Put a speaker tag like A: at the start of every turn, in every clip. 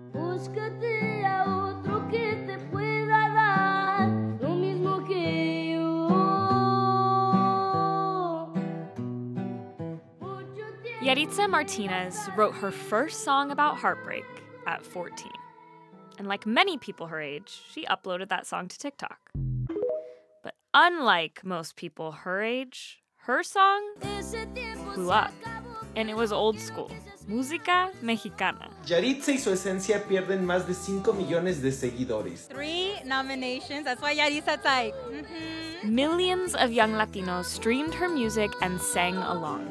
A: Búscate a otro que te pueda dar lo mismo que yo.
B: Yaritza Martinez wrote her first song about heartbreak at 14. And like many people her age, she uploaded that song to TikTok. But unlike most people her age, her song blew up. And it was old school. Música mexicana.
C: Yaritza y su esencia pierden más de 5 millones de seguidores.
D: 3 nominations. That's why Yaritza type.
B: Millions of young Latinos streamed her music and sang along.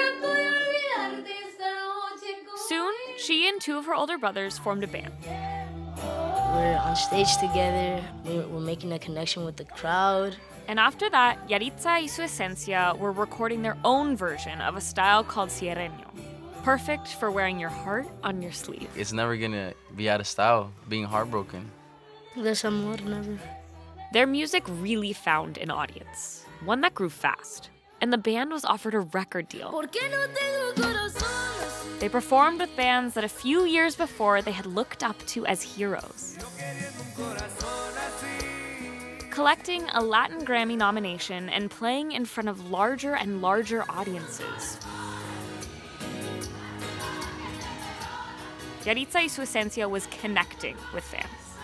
B: Soon, she and 2 of her older brothers formed a band.
E: We're on stage together. We're making a connection with the crowd.
B: And after that, Yaritza y su esencia were recording their own version of a style called sierreño, perfect for wearing your heart on your sleeve.
F: It's never gonna be out of style, being heartbroken.
E: Desamor, never.
B: Their music really found an audience, one that grew fast. And the band was offered a record deal. They performed with bands that a few years before they had looked up to as heroes. Collecting a Latin Grammy nomination and playing in front of larger and larger audiences. Yaritza y su esencia was connecting with fans.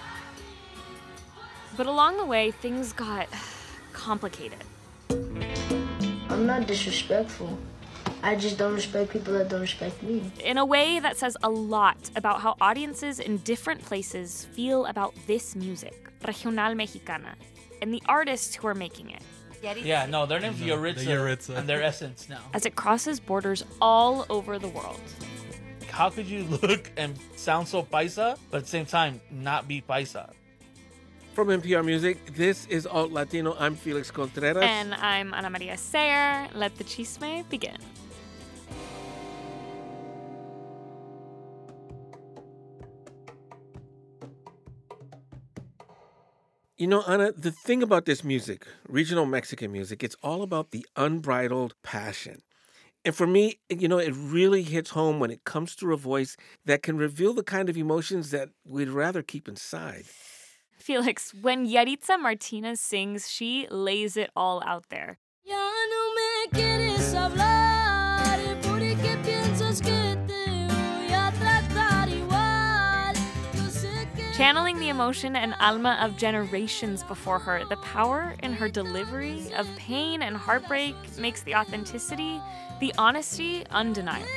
B: But along the way, things got complicated.
E: I'm not disrespectful. I just don't respect people that don't respect me.
B: In a way that says a lot about how audiences in different places feel about this music, Regional Mexicana, and the artists who are making it.
G: Yeah, no, their name's Yaritza, and their essence now.
B: As it crosses borders all over the world.
G: How could you look and sound so paisa, but at the same time not be paisa?
H: From NPR Music, this is Alt Latino. I'm Felix Contreras.
B: And I'm Ana Maria Sayer. Let the chisme begin.
H: You know, Ana, the thing about this music, regional Mexican music, it's all about the unbridled passion. And for me, you know, it really hits home when it comes through a voice that can reveal the kind of emotions that we'd rather keep inside.
B: Felix, when Yaritza Martinez sings, she lays it all out there. Channeling the emotion and alma of generations before her, the power in her delivery of pain and heartbreak makes the authenticity, the honesty, undeniable.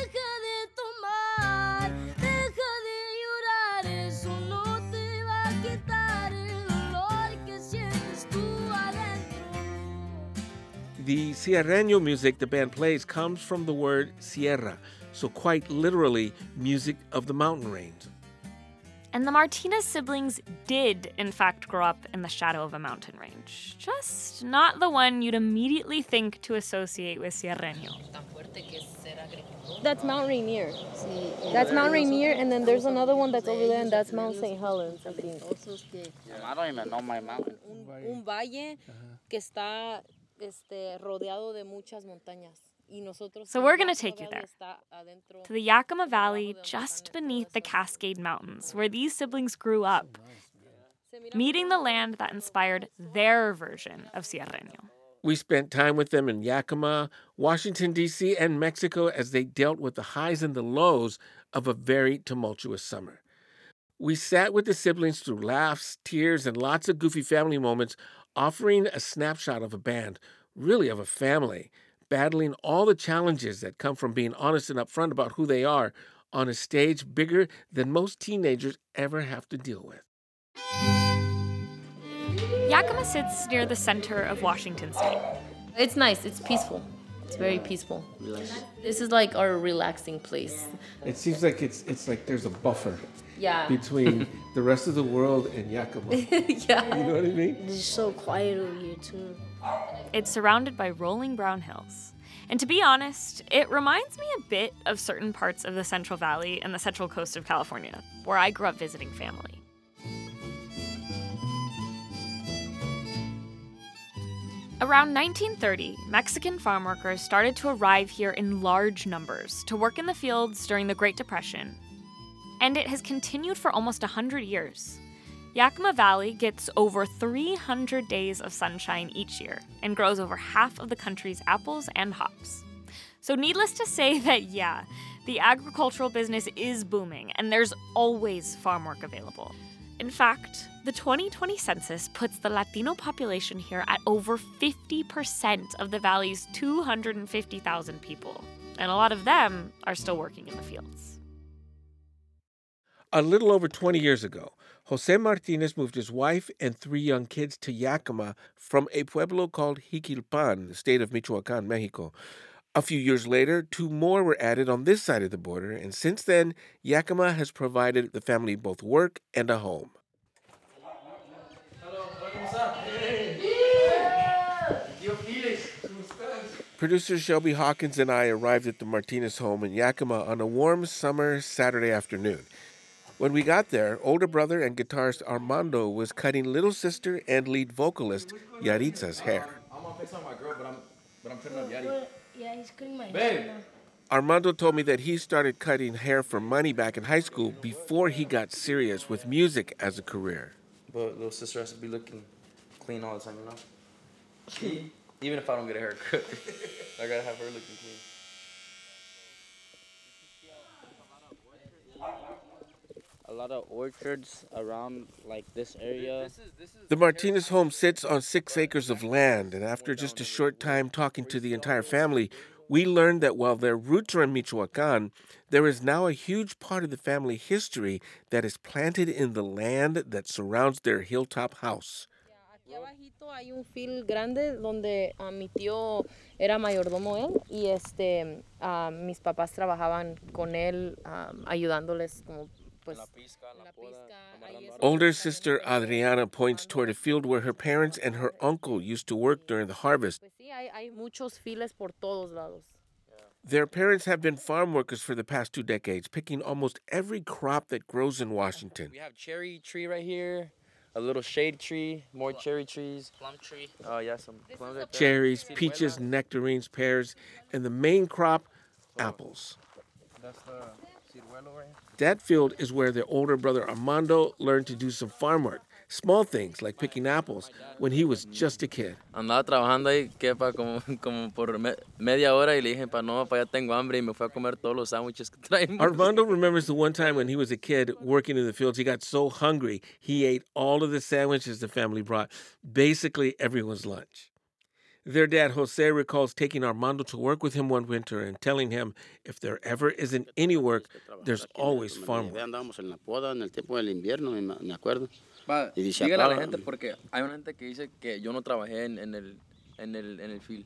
H: The sierreño music the band plays comes from the word sierra, so quite literally, music of the mountain range.
B: And the Martinez siblings did, in fact, grow up in the shadow of a mountain range. Just not the one you'd immediately think to associate with sierreño.
I: That's Mount Rainier. That's Mount Rainier, and then there's another one that's over there, and that's Mount St. Helens, I think.
F: I don't even know my mountain.
I: Un valle que está rodeado de muchas montañas.
B: So we're going to take you there, to the Yakima Valley just beneath the Cascade Mountains, where these siblings grew up, meeting the land that inspired their version of sierreño.
H: We spent time with them in Yakima, Washington, D.C., and Mexico as they dealt with the highs and the lows of a very tumultuous summer. We sat with the siblings through laughs, tears, and lots of goofy family moments, offering a snapshot of a band, really of a family, battling all the challenges that come from being honest and upfront about who they are on a stage bigger than most teenagers ever have to deal with.
B: Yakima sits near the center of Washington state.
J: It's nice. It's peaceful. It's very peaceful. This is like our relaxing place.
H: It seems like it's like there's a buffer between the rest of the world and Yakima.
J: Yeah.
H: You know what I mean?
E: It's so quiet over here, too.
B: It's surrounded by rolling brown hills. And to be honest, it reminds me a bit of certain parts of the Central Valley and the Central Coast of California, where I grew up visiting family. Around 1930, Mexican farm workers started to arrive here in large numbers to work in the fields during the Great Depression. and it has continued for almost 100 years. Yakima Valley gets over 300 days of sunshine each year and grows over half of the country's apples and hops. So needless to say that, yeah, the agricultural business is booming and there's always farm work available. In fact, the 2020 census puts the Latino population here at over 50% of the valley's 250,000 people, and a lot of them are still working in the fields.
H: A little over 20 years ago, Jose Martinez moved his wife and 3 young kids to Yakima from a pueblo called Jiquilpan, the state of Michoacan, Mexico. A few years later, 2 more were added on this side of the border, and since then, Yakima has provided the family both work and a home. Producer Shelby Hawkins and I arrived at the Martinez home in Yakima on a warm summer Saturday afternoon. When we got there, older brother and guitarist Armando was cutting little sister and lead vocalist Yaritza's hair.
F: I'm gonna FaceTime my girl, but I'm cutting up Yari.
E: Yeah, he's cutting my hair now.
H: Armando told me that he started cutting hair for money back in high school before he got serious with music as a career.
F: But little sister has to be looking clean all the time, you know? Even if I don't get a haircut, I gotta have her looking clean.
K: A lot of orchards around like this area.
H: The Martinez home sits on 6 acres of land, and after just a short time talking to the entire family, we learned that while their roots are in Michoacan, there is now a huge part of the family history that is planted in the land that surrounds their hilltop house.
I: Aquí abajito hay un field grande donde mi tío era mayordomo él y mis papás trabajaban con él ayudándoles como pues
H: Older sister Adriana points toward a field where her parents and her uncle used to work during the harvest.
I: Pues sí, hay muchos files por todos lados.
H: Their parents have been farm workers for the past 2 decades, picking almost every crop that grows in Washington.
F: We have cherry tree right here, a little shade tree, more cherry trees.
K: Plum tree.
F: Oh, yeah, some plums right there.
H: Cherries, peaches, nectarines, pears, and the main crop, apples.
F: That's the ciruelo right here.
H: That field is where their older brother Armando learned to do some farm work, small things like picking apples, when he was just a kid.
F: Andaba trabajando ahí, como por media hora y le dije, no, ya tengo hambre y me fui a comer todos los sándwiches que traemos.
H: Armando remembers the one time when he was a kid working in the fields, he got so hungry, he ate all of the sandwiches the family brought, basically everyone's lunch. Their dad, Jose, recalls taking Armando to work with him one winter and telling him if there ever isn't any work, there's always farm work.
F: Dígale a la gente porque hay una gente que dice que yo no trabajé en el field.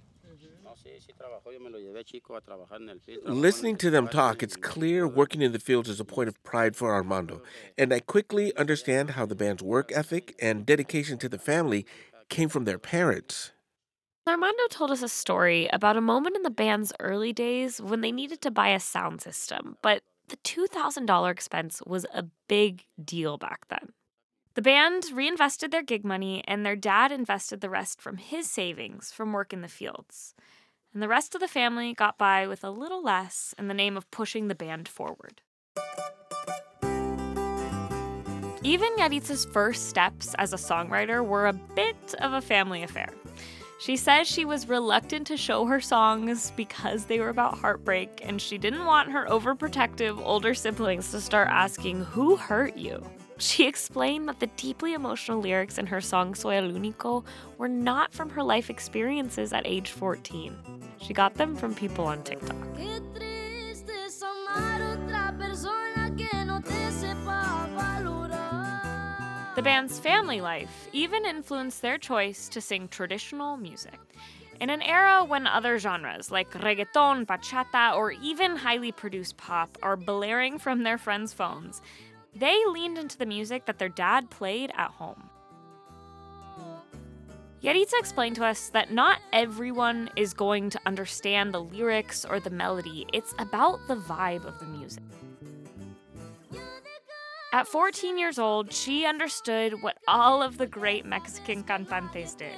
H: Listening to them talk, it's clear working in the fields is a point of pride for Armando. And I quickly understand how the band's work ethic and dedication to the family came from their parents.
B: Armando told us a story about a moment in the band's early days when they needed to buy a sound system, but the $2,000 expense was a big deal back then. The band reinvested their gig money, and their dad invested the rest from his savings from work in the fields. And the rest of the family got by with a little less in the name of pushing the band forward. Even Yaritza's first steps as a songwriter were a bit of a family affair. She says she was reluctant to show her songs because they were about heartbreak, and she didn't want her overprotective older siblings to start asking, "Who hurt you?" She explained that the deeply emotional lyrics in her song Soy el Único were not from her life experiences at age 14. She got them from people on TikTok. The band's family life even influenced their choice to sing traditional music. In an era when other genres like reggaeton, bachata, or even highly produced pop are blaring from their friends' phones, they leaned into the music that their dad played at home. Yaritza explained to us that not everyone is going to understand the lyrics or the melody. It's about the vibe of the music. At 14 years old, she understood what all of the great Mexican cantantes did.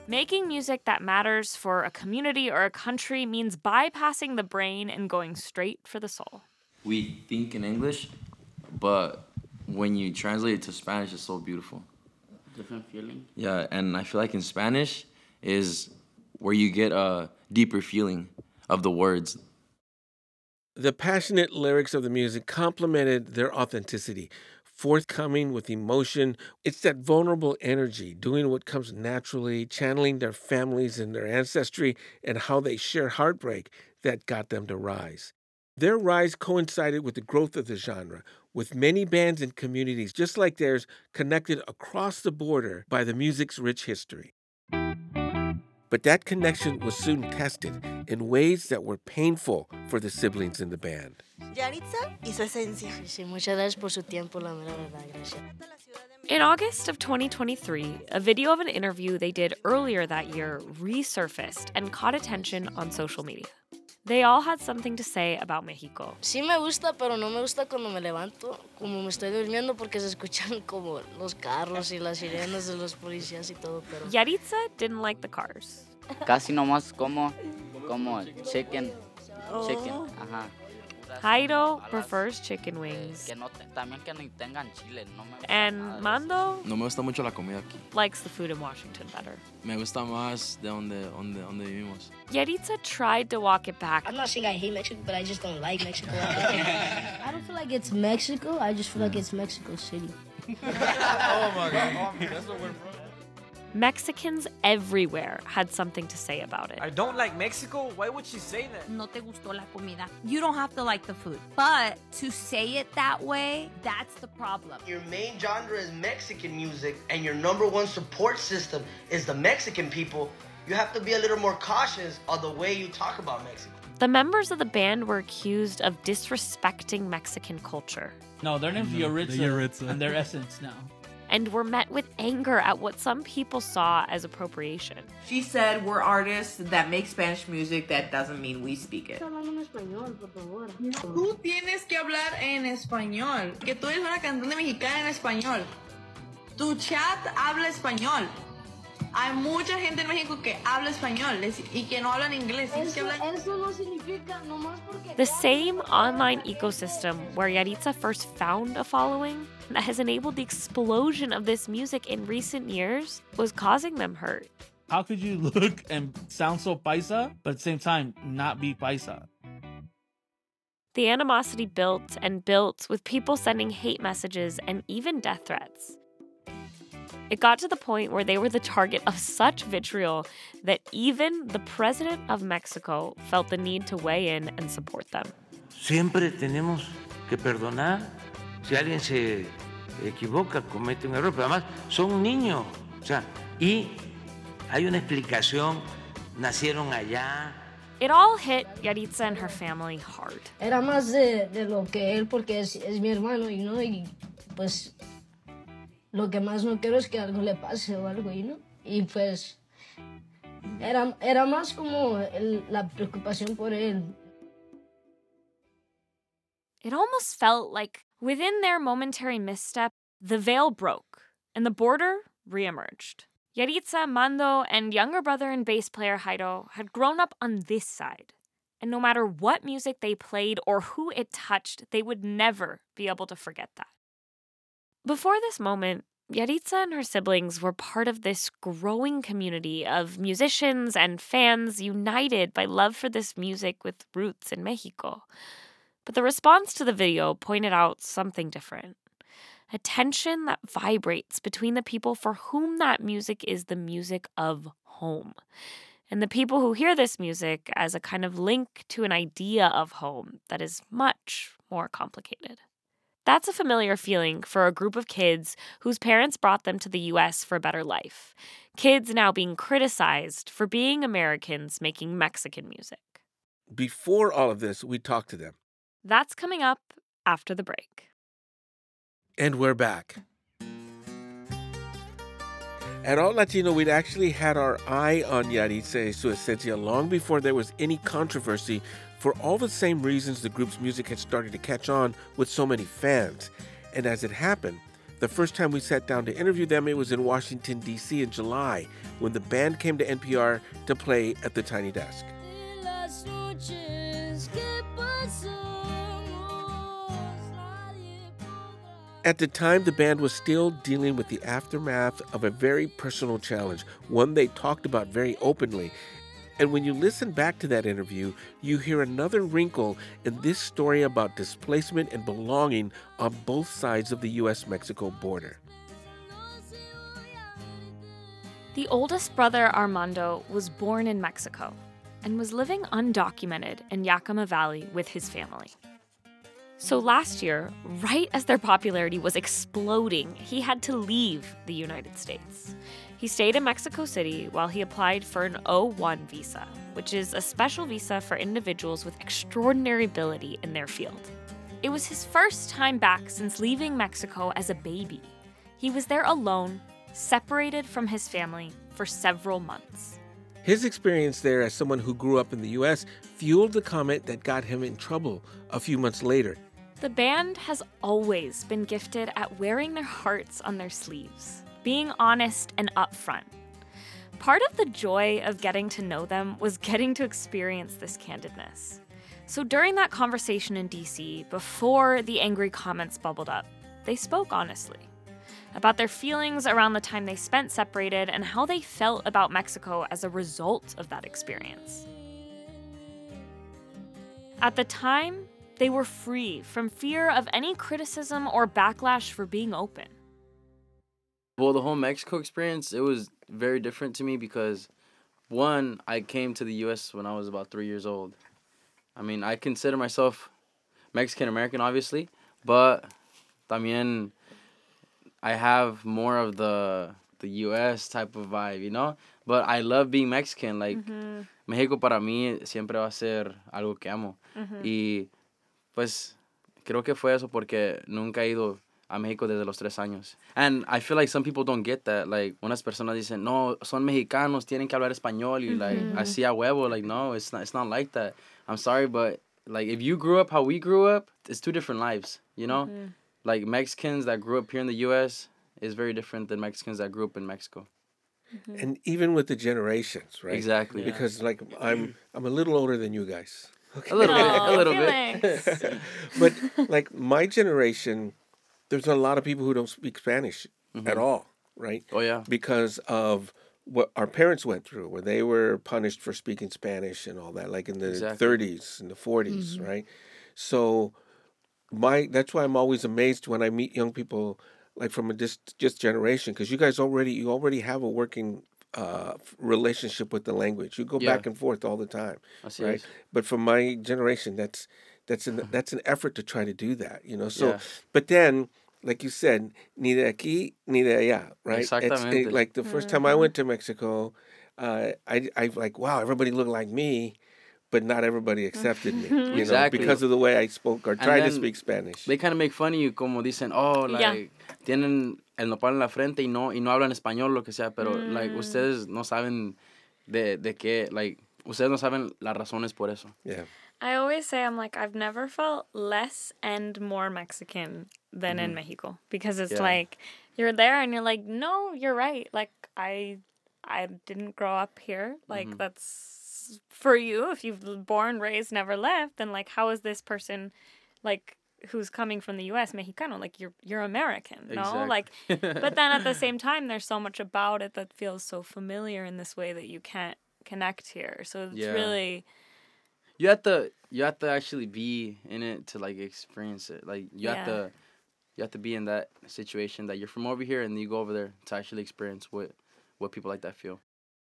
B: Making music that matters for a community or a country means bypassing the brain and going straight for the soul.
F: We think in English, but when you translate it to Spanish, it's so beautiful.
K: Different feeling.
F: Yeah, and I feel like in Spanish is where you get a deeper feeling of the words.
H: The passionate lyrics of the music complemented their authenticity, forthcoming with emotion. It's that vulnerable energy, doing what comes naturally, channeling their families and their ancestry and how they share heartbreak that got them to rise. Their rise coincided with the growth of the genre, with many bands and communities just like theirs connected across the border by the music's rich history. But that connection was soon tested in ways that were painful for the siblings in the band.
E: Yaritza y su esencia. Sí, muchas gracias por su tiempo, la mera verdad, gracias.
B: In August of 2023, a video of an interview they did earlier that year resurfaced and caught attention on social media. They all had something to say about Mexico.
E: Sí me gusta, pero no me gusta cuando me levanto, como me estoy durmiendo, porque se escuchan como los carros y las sirenas de los policías y todo, pero...
B: Yaritza didn't like the cars.
K: Casi nomás como chicken. Chicken, ajá.
B: Jairo prefers chicken wings.
K: También que no tengan chile. No me gusta
B: And
K: nada.
B: Mando
F: No me gusta mucho la comida aquí.
B: likes the food in Washington better.
F: Me gusta más de donde vivimos.
B: Yaritza tried to walk it back.
E: I'm not saying I hate Mexico, but I just don't like Mexico. I don't feel like it's Mexico, I just feel like it's Mexico City.
C: Oh my God. That's what we're from.
B: Mexicans everywhere had something to say about it.
C: I don't like Mexico? Why would she say that?
D: No te gustó la comida. You don't have to like the food. But to say it that way, that's the problem.
L: Your main genre is Mexican music, and your number one support system is the Mexican people. You have to be a little more cautious of the way you talk about Mexico.
B: The members of the band were accused of disrespecting Mexican culture.
G: No, their name's Yaritza, and their essence now.
B: And were met with anger at what some people saw as appropriation.
M: She said we're artists that make Spanish music. That doesn't mean we speak it. Tú tienes que hablar en español. Que tú eres una cantante mexicana en español. Tu chat habla español. Hay mucha gente en México que habla español y que no hablan inglés.
E: Eso no significa nomás porque...
B: The same online ecosystem where Yaritza first found a following that has enabled the explosion of this music in recent years was causing them hurt.
G: How could you look and sound so paisa, but at the same time not be paisa?
B: The animosity built and built with people sending hate messages and even death threats. It got to the point where they were the target of such vitriol that even the president of Mexico felt the need to weigh in and support them.
N: Siempre tenemos que perdonar. Si alguien se equivoca, comete un error, pero además son niños. O sea, y hay una explicación, nacieron allá.
B: It all hit Yaritza and her family hard.
E: Era más de lo que él, porque es mi hermano, y no, y pues lo que más no quiero es que algo le pase o algo, ¿no? Y pues era más como la preocupación por él.
B: It almost felt like within their momentary misstep, the veil broke and the border reemerged. Yaritza, Mando, and younger brother and bass player Jairo had grown up on this side. And no matter what music they played or who it touched, they would never be able to forget that. Before this moment, Yaritza and her siblings were part of this growing community of musicians and fans united by love for this music with roots in Mexico. But the response to the video pointed out something different. A tension that vibrates between the people for whom that music is the music of home, and the people who hear this music as a kind of link to an idea of home that is much more complicated. That's a familiar feeling for a group of kids whose parents brought them to the U.S. for a better life. Kids now being criticized for being Americans making Mexican music.
H: Before all of this, we talked to them.
B: That's coming up after the break.
H: And we're back. At Alt Latino, we'd actually had our eye on Yaritza y su esencia long before there was any controversy for all the same reasons the group's music had started to catch on with so many fans. And as it happened, The first time we sat down to interview them, it was in Washington, D.C. in July, when the band came to NPR to play at the Tiny Desk. At the time, the band was still dealing with the aftermath of a very personal challenge, one they talked about very openly. And when you listen back to that interview, you hear another wrinkle in this story about displacement and belonging on both sides of the U.S.-Mexico border.
B: The oldest brother, Armando, was born in Mexico and was living undocumented in Yakima Valley with his family. So last year, right as their popularity was exploding, he had to leave the United States. He stayed in Mexico City while he applied for an O1 visa, which is a special visa for individuals with extraordinary ability in their field. It was his first time back since leaving Mexico as a baby. He was there alone, separated from his family for several months.
H: His experience there as someone who grew up in the U.S. fueled the comment that got him in trouble a few months later.
B: The band has always been gifted at wearing their hearts on their sleeves, being honest and upfront. Part of the joy of getting to know them was getting to experience this candidness. So during that conversation in D.C., before the angry comments bubbled up, they spoke honestly about their feelings around the time they spent separated and how they felt about Mexico as a result of that experience. At the time, they were free from fear of any criticism or backlash for being open.
F: Well, the whole Mexico experience, it was very different to me because, one, I came to the U.S. when I was about 3 years old. I mean, I consider myself Mexican-American, obviously, but también I have more of the U.S. type of vibe, you know? But I love being Mexican. Like, México para mí siempre va a ser algo que amo. Y, pues, creo que fue eso porque nunca he ido a México desde los 3 años. And I feel like some people don't get that. Like, unas personas dicen, no, son mexicanos, tienen que hablar español. Y, like, así a huevo. Like, no, it's not like that. I'm sorry, but, like, if you grew up how we grew up, it's 2 different lives, you know? Like, Mexicans that grew up here in the U.S. is very different than Mexicans that grew up in Mexico.
H: And even with the generations, right?
F: Exactly.
H: Because, like, I'm a little older than you guys. Okay.
F: A little bit.
H: But, like, my generation, there's a lot of people who don't speak Spanish at all, right?
F: Oh, yeah.
H: Because of what our parents went through, where they were punished for speaking Spanish and all that, like in the 30s and the 40s, right? So that's why I'm always amazed when I meet young people like from a just generation, because you already have a working relationship with the language. You go back and forth all the time, right? But for my generation, that's an effort to try to do that, you know. So, but then, like you said, ni de aquí ni de allá, right?
F: Exactamente.
H: Like the first time I went to Mexico, I like, wow, everybody looked like me, but not everybody accepted me, you know, because of the way I spoke or tried to speak Spanish.
F: They kind of make fun of you, como dicen, oh, like, tienen el nopal en la frente y no hablan español, lo que sea, pero, like, ustedes no saben de qué, like, ustedes no saben las razones por eso.
H: Yeah.
B: I always say, I'm like, I've never felt less and more Mexican than in Mexico, because it's like, you're there and you're like, no, you're right. Like, I didn't grow up here. Like, that's for you. If you've born, raised, never left, then, like, how is this person, like, who's coming from the U.S. Mexicano? Like, you're American, no?
F: Exactly.
B: Like, but then at the same time, there's so much about it that feels so familiar in this way that you can't connect here. So it's really...
F: You have to actually be in it to, like, experience it. Like, you have to be in that situation that you're from over here and you go over there to actually experience what people like that feel.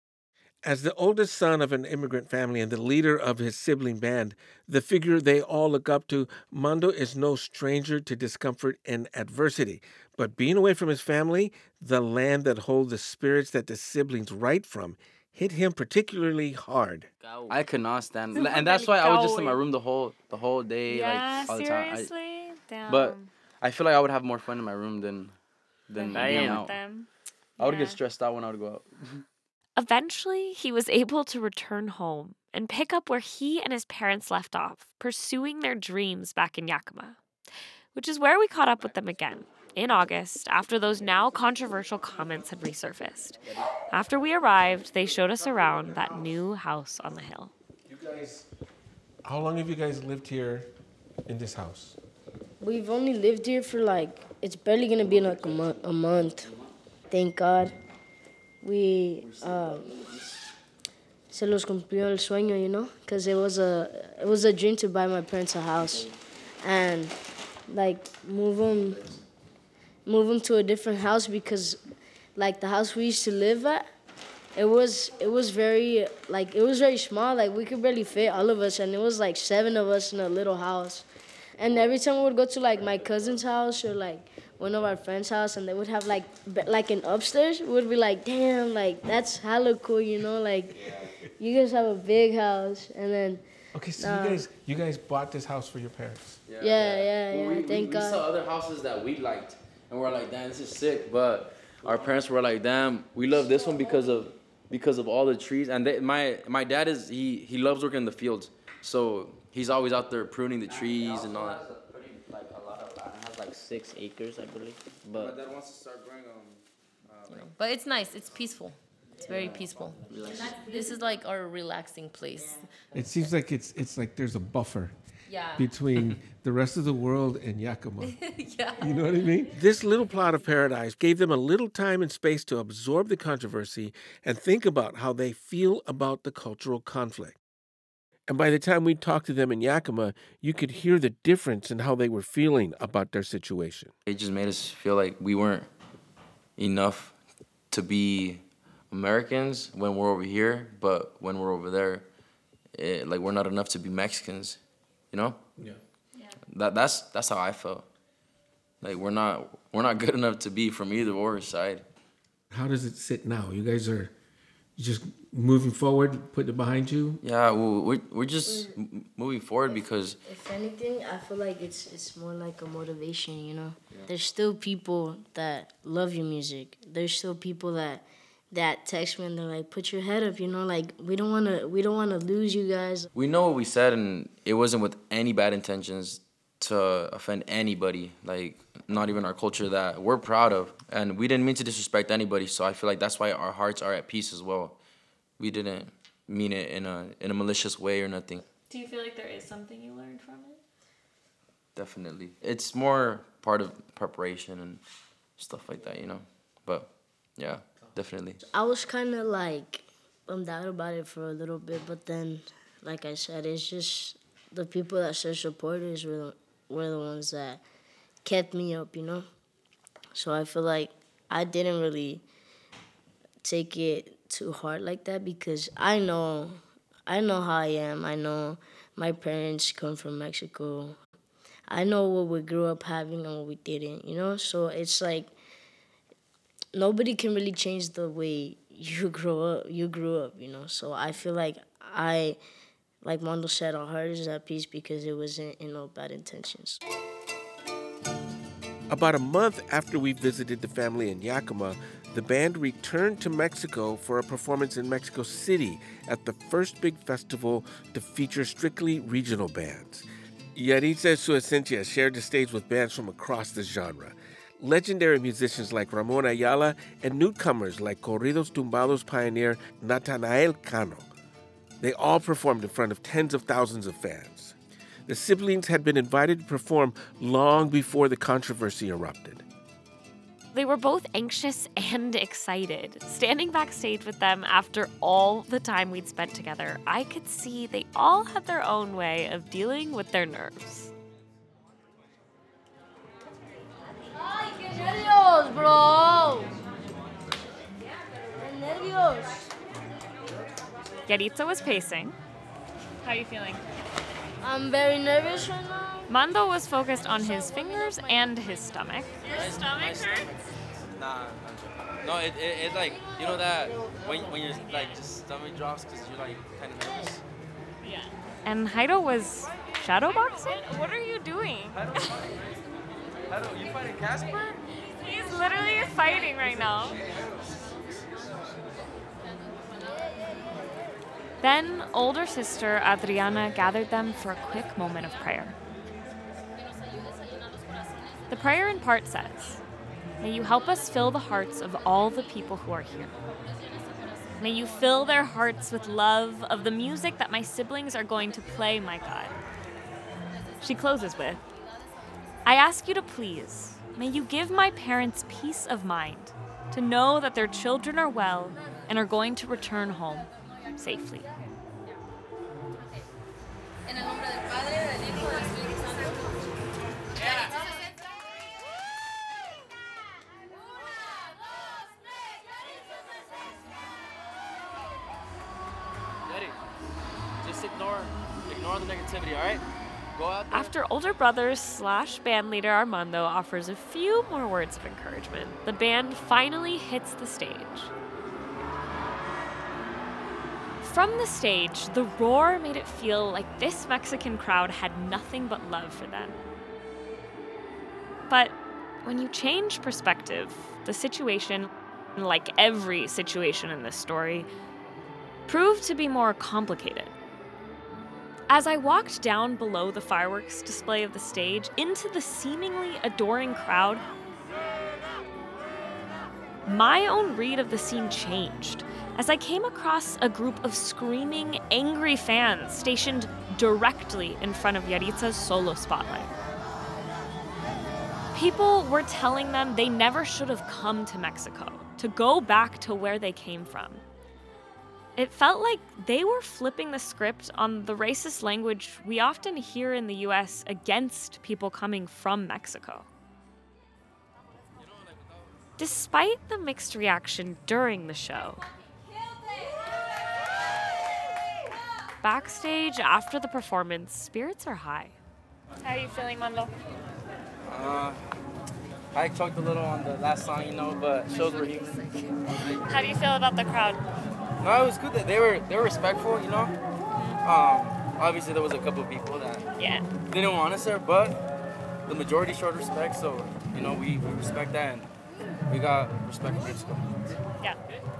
H: As the oldest son of an immigrant family and the leader of his sibling band, the figure they all look up to, Mando is no stranger to discomfort and adversity. But being away from his family, the land that holds the spirits that the siblings write from, hit him particularly hard.
F: I could not stand it. And that's why I was just in my room the whole day, like, all the time.
B: Seriously? Damn.
F: But I feel like I would have more fun in my room than being out. I would get stressed out when I would go out.
B: Eventually, he was able to return home and pick up where he and his parents left off, pursuing their dreams back in Yakima, which is where we caught up with them again. in August, after those now controversial comments had resurfaced. After we arrived, they showed us around that new house on the hill.
H: How long have you guys lived here in this house?
E: We've only lived here for it's barely gonna be like a month. Thank God. We se los cumplió el sueño, you know, because it was a dream to buy my parents a house, and move them to a different house, because the house we used to live at, it was very small. We could barely fit all of us, and it was 7 of us in a little house. And every time we would go to my cousin's house or one of our friends' house, and they would have an upstairs, we would be damn, that's hella cool, you know, you guys have a big house. And then
H: okay, so you guys bought this house for your parents.
E: Yeah. Thank God.
F: We saw other houses that we liked, and we're like, damn, this is sick. But our parents were like, damn, we love this one because of all the trees. And my dad he loves working in the fields, so he's always out there pruning the trees and all that.
K: A lot of land. It has 6 acres, I believe. But
F: my dad wants to start growing
J: But it's nice. It's peaceful. It's very peaceful. This is our relaxing place.
H: It seems like it's like there's a buffer
J: Yeah.
H: between the rest of the world and Yakima.
J: Yeah.
H: You know what I mean? This little plot of paradise gave them a little time and space to absorb the controversy and think about how they feel about the cultural conflict. And by the time we talked to them in Yakima, you could hear the difference in how they were feeling about their situation.
F: It just made us feel like we weren't enough to be Americans when we're over here, but when we're over there, we're not enough to be Mexicans, you know?
H: Yeah.
F: That's how I felt. We're not good enough to be from either or side.
H: How does it sit now? You guys are just moving forward, putting it behind you?
F: Yeah, we're just moving forward because...
E: If anything, I feel like it's more like a motivation, you know? Yeah. There's still people that love your music. There's still people that text me and they're like, put your head up, you know? We don't wanna lose you guys.
F: We know what we said, and it wasn't with any bad intentions to offend anybody, not even our culture that we're proud of. And we didn't mean to disrespect anybody, so I feel like that's why our hearts are at peace as well. We didn't mean it in a malicious way or nothing.
B: Do you feel like there is something you learned from it?
F: Definitely. It's more part of preparation and stuff like that, you know? But, yeah, definitely.
E: I was kind of bummed out about it for a little bit, but then, like I said, it's just the people that said supporters were the ones that kept me up, you know? So I feel like I didn't really take it too hard like that, because I know how I am. I know my parents come from Mexico. I know what we grew up having and what we didn't, you know? So it's nobody can really change the way you grew up, you know? So I feel like like Mondo said, our heart is at peace because it wasn't in no bad intentions.
H: About a month after we visited the family in Yakima, the band returned to Mexico for a performance in Mexico City at the first big festival to feature strictly regional bands. Yaritza Su Esencia shared the stage with bands from across the genre. Legendary musicians like Ramon Ayala and newcomers like Corridos Tumbados pioneer Natanael Cano. They all performed in front of tens of thousands of fans. The siblings had been invited to perform long before the controversy erupted.
B: They were both anxious and excited. Standing backstage with them after all the time we'd spent together, I could see they all had their own way of dealing with their nerves.
A: Ay, qué nervios, bro. Qué nervios.
B: Yaritza was pacing. How are you feeling?
E: I'm very nervous right now.
B: Mando was focused on his fingers and his stomach.
F: Your stomach hurts? Nah. No, it's like, you know that when your just stomach drops because you're kind of nervous?
B: Yeah. And Haido was shadowboxing? What are you doing?
F: Haido, you fighting Casper?
B: He's literally fighting right now. Then, older sister Adriana gathered them for a quick moment of prayer. The prayer in part says, May you help us fill the hearts of all the people who are here. May you fill their hearts with love of the music that my siblings are going to play, my God. She closes with, I ask you to please, may you give my parents peace of mind to know that their children are well and are going to return home safely.
F: Daddy, just ignore the negativity, all right? Go out there.
B: After older brother / band leader Armando offers a few more words of encouragement, the band finally hits the stage. From the stage, the roar made it feel like this Mexican crowd had nothing but love for them. But when you change perspective, the situation, like every situation in this story, proved to be more complicated. As I walked down below the fireworks display of the stage into the seemingly adoring crowd, my own read of the scene changed as I came across a group of screaming, angry fans stationed directly in front of Yaritza's solo spotlight. People were telling them they never should have come to Mexico, to go back to where they came from. It felt like they were flipping the script on the racist language we often hear in the US against people coming from Mexico. Despite the mixed reaction during the show, backstage after the performance, spirits are high. How are you feeling, Mando?
F: I choked a little on the last song, but shows were human.
B: How do you feel about the crowd?
F: No, it was good that they were respectful, Obviously, there was a couple of people that didn't want us there, but the majority showed respect, so, we respect that, and we got respect for Mexico.
B: Yeah.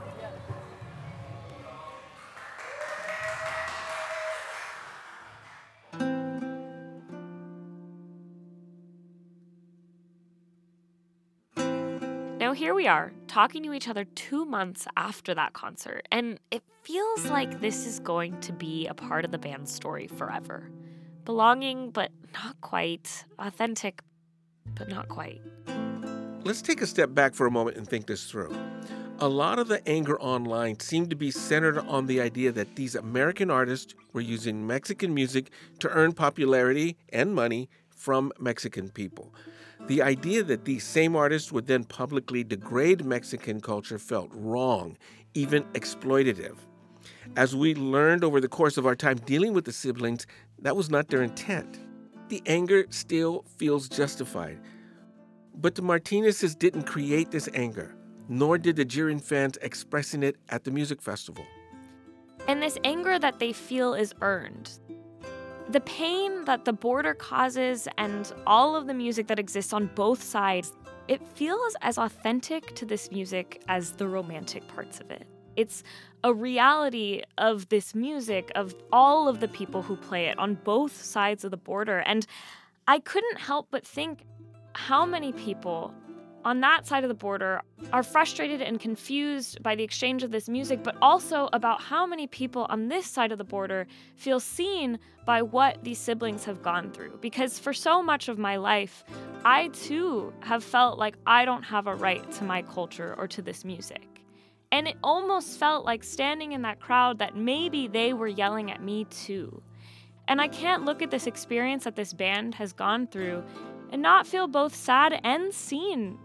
B: Now here we are, talking to each other 2 months after that concert, and it feels like this is going to be a part of the band's story forever. Belonging, but not quite. Authentic, but not quite.
H: Let's take a step back for a moment and think this through. A lot of the anger online seemed to be centered on the idea that these American artists were using Mexican music to earn popularity and money from Mexican people. The idea that these same artists would then publicly degrade Mexican culture felt wrong, even exploitative. As we learned over the course of our time dealing with the siblings, that was not their intent. The anger still feels justified. But the Martinezes didn't create this anger, nor did the jeering fans expressing it at the music festival.
B: And this anger that they feel is earned. The pain that the border causes and all of the music that exists on both sides, it feels as authentic to this music as the romantic parts of it. It's a reality of this music, of all of the people who play it on both sides of the border. And I couldn't help but think how many people on that side of the border are frustrated and confused by the exchange of this music, but also about how many people on this side of the border feel seen by what these siblings have gone through. Because for so much of my life, I too have felt like I don't have a right to my culture or to this music. And it almost felt like standing in that crowd that maybe they were yelling at me too. And I can't look at this experience that this band has gone through and not feel both sad and seen.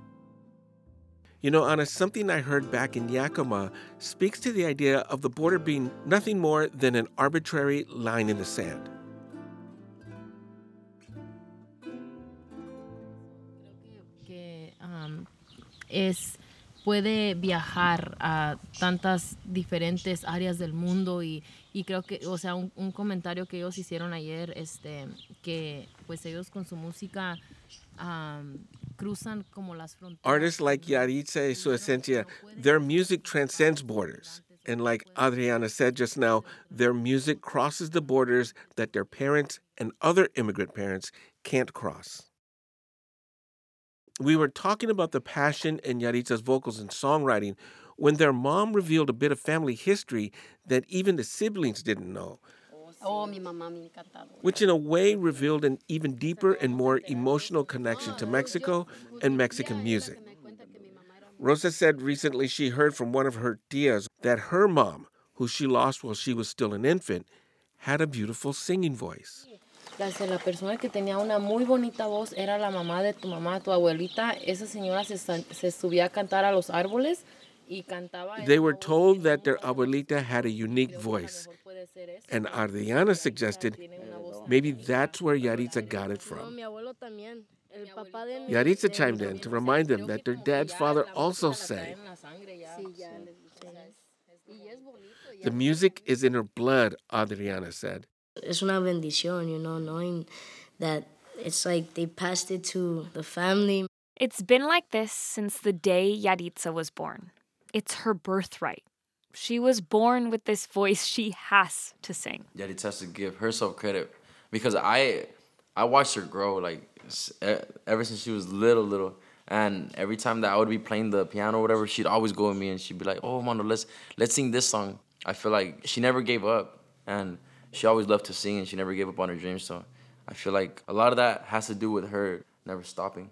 H: Ana, something I heard back in Yakima speaks to the idea of the border being nothing more than an arbitrary line in the sand.
I: Puede viajar a tantas diferentes áreas del mundo y creo que, un comentario que ellos hicieron ayer, que pues ellos con su música cruzan como las fronteras.
H: Artists like Yaritza y Su Esencia, their music transcends borders. And like Adriana said just now, their music crosses the borders that their parents and other immigrant parents can't cross. We were talking about the passion in Yaritza's vocals and songwriting when their mom revealed a bit of family history that even the siblings didn't know, which in a way revealed an even deeper and more emotional connection to Mexico and Mexican music. Rosa said recently she heard from one of her tias that her mom, who she lost while she was still an infant, had a beautiful singing voice.
I: La persona que tenía una muy bonita voz era la mamá de tu mamá, tu abuelita. Esa señora se subía a cantar a los árboles y cantaba.
H: They were told that their abuelita had a unique voice, and Adriana suggested maybe that's where Yaritza got it from. Yaritza chimed in to remind them that their dad's father also sang. The music is in her blood, Adriana said.
E: Es una bendición, knowing that it's like they passed it to the family.
B: It's been like this since the day Yaritza was born. It's her birthright. She was born with this voice. She has to sing.
F: Yaritza has to give herself credit because I watched her grow like ever since she was little. And every time that I would be playing the piano or whatever, she'd always go with me and she'd be like, "Oh, Mano, let's sing this song." I feel like she never gave up and she always loved to sing and she never gave up on her dreams. So I feel like a lot of that has to do with her never stopping.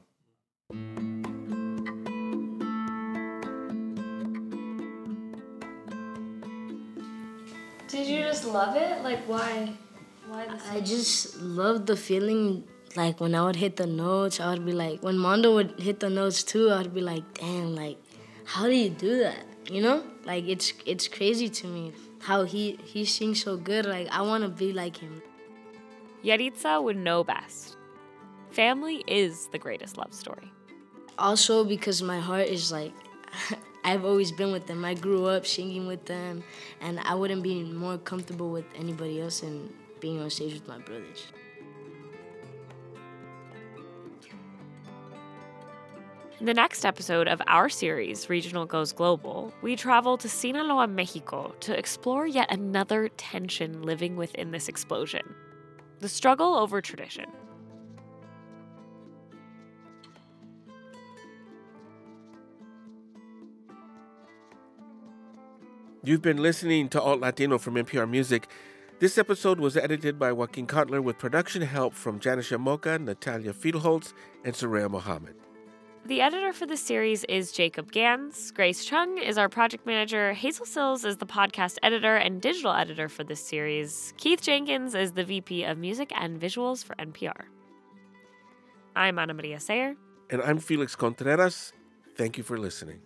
A: Did you just love it? Like, why?
E: I just loved the feeling. Like, when I would hit the notes, I would be like, when Mondo would hit the notes too, I would be like, damn, like, how do you do that? Like, it's crazy to me how he sings so good. Like, I want to be like him.
B: Yaritza would know best. Family is the greatest love story.
E: Also, because my heart is like, I've always been with them. I grew up singing with them, and I wouldn't be more comfortable with anybody else than being on stage with my brothers.
B: In the next episode of our series, Regional Goes Global, we travel to Sinaloa, Mexico to explore yet another tension living within this explosion: the struggle over tradition.
H: You've been listening to Alt Latino from NPR Music. This episode was edited by Joaquin Cutler with production help from Janisha Mocha, Natalia Fiedholz, and Soraya Mohammed.
B: The editor for the series is Jacob Gans. Grace Chung is our project manager. Hazel Sills is the podcast editor and digital editor for this series. Keith Jenkins is the VP of Music and Visuals for NPR. I'm Ana Maria Sayer.
H: And I'm Felix Contreras. Thank you for listening.